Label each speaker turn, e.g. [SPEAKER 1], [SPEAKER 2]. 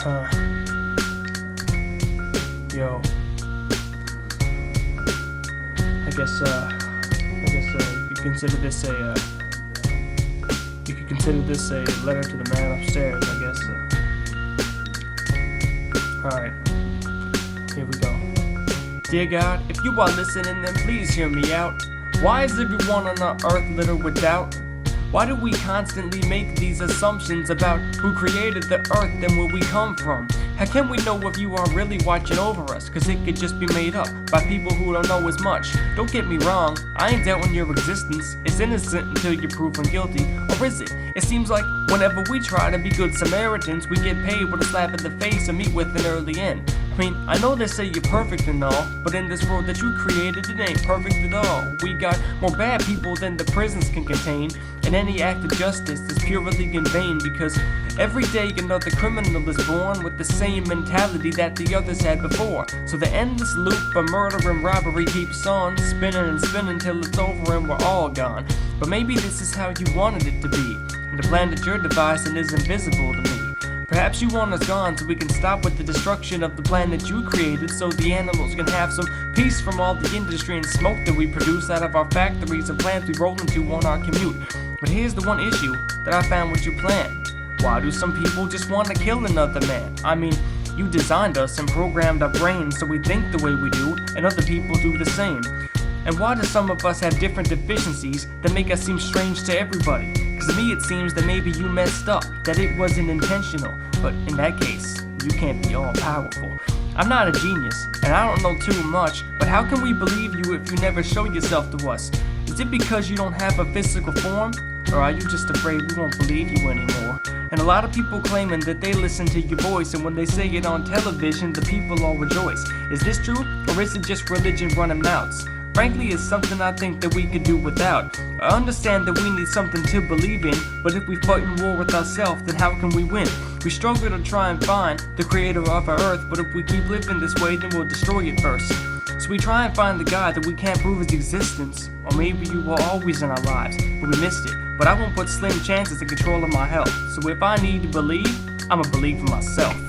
[SPEAKER 1] Huh. Yo. I guess you could consider this a letter to the man upstairs, I guess. Alright. Here we go. Dear God, if you are listening, then please hear me out. Why is everyone on our earth littered with doubt? Why do we constantly make these assumptions about who created the earth and where we come from? How can we know if you are really watching over us? Cause it could just be made up by people who don't know as much. Don't get me wrong, I ain't doubting your existence. It's innocent until you're proven guilty. Or is it? It seems like whenever we try to be good Samaritans, we get paid with a slap in the face and meet with an early end. I mean, I know they say you're perfect and all, but in this world that you created, it ain't perfect at all. We got more bad people than the prisons can contain, and any act of justice is purely in vain, because every day another criminal is born with the same mentality that the others had before. So the endless loop of murder and robbery keeps on, spinning and spinning till it's over and we're all gone. But maybe this is how you wanted it to be, and the plan that you're devising is invisible to me. Perhaps you want us gone so we can stop with the destruction of the planet you created, so the animals can have some peace from all the industry and smoke that we produce out of our factories and plants we roll into on our commute. But here's the one issue that I found with your plan. Why do some people just want to kill another man? I mean, you designed us and programmed our brains so we think the way we do, and other people do the same. And why do some of us have different deficiencies that make us seem strange to everybody? Cause to me it seems that maybe you messed up, that it wasn't intentional. But in that case, you can't be all powerful. I'm not a genius, and I don't know too much, but how can we believe you if you never show yourself to us? Is it because you don't have a physical form? Or are you just afraid we won't believe you anymore? And a lot of people claiming that they listen to your voice, and when they say it on television, the people all rejoice. Is this true, or is it just religion running mouths? Frankly, it's something I think that we could do without. I understand that we need something to believe in, but if we fight in war with ourselves, then how can we win? We struggle to try and find the creator of our earth, but if we keep living this way, then we'll destroy it first. So we try and find the God that we can't prove his existence. Or maybe you were always in our lives, but we missed it. But I won't put slim chances in control of my health. So if I need to believe, I'ma believe in myself.